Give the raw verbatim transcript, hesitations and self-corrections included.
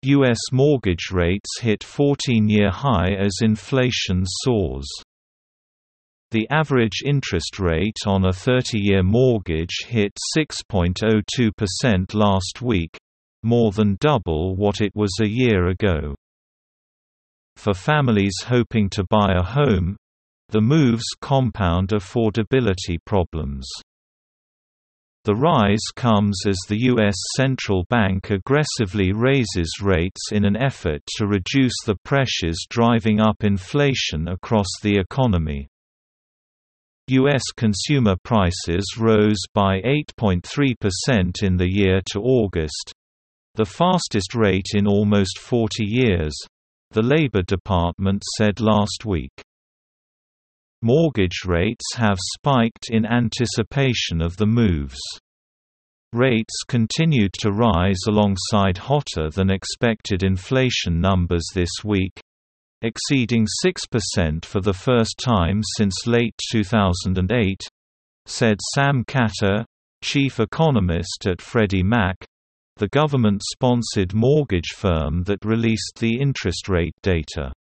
U S mortgage rates hit fourteen-year high as inflation soars. The average interest rate on a thirty-year mortgage hit six point zero two percent last week, more than double what it was a year ago. For families hoping to buy a home, the moves compound affordability problems. The rise comes as the U S central bank aggressively raises rates in an effort to reduce the pressures driving up inflation across the economy. U S consumer prices rose by eight point three percent in the year to August, the fastest rate in almost forty years, the Labor Department said last week. Mortgage rates have spiked in anticipation of the moves. Rates continued to rise alongside hotter than expected inflation numbers this week, exceeding six percent for the first time since late two thousand eight, said Sam Katter, chief economist at Freddie Mac, the government-sponsored mortgage firm that released the interest rate data.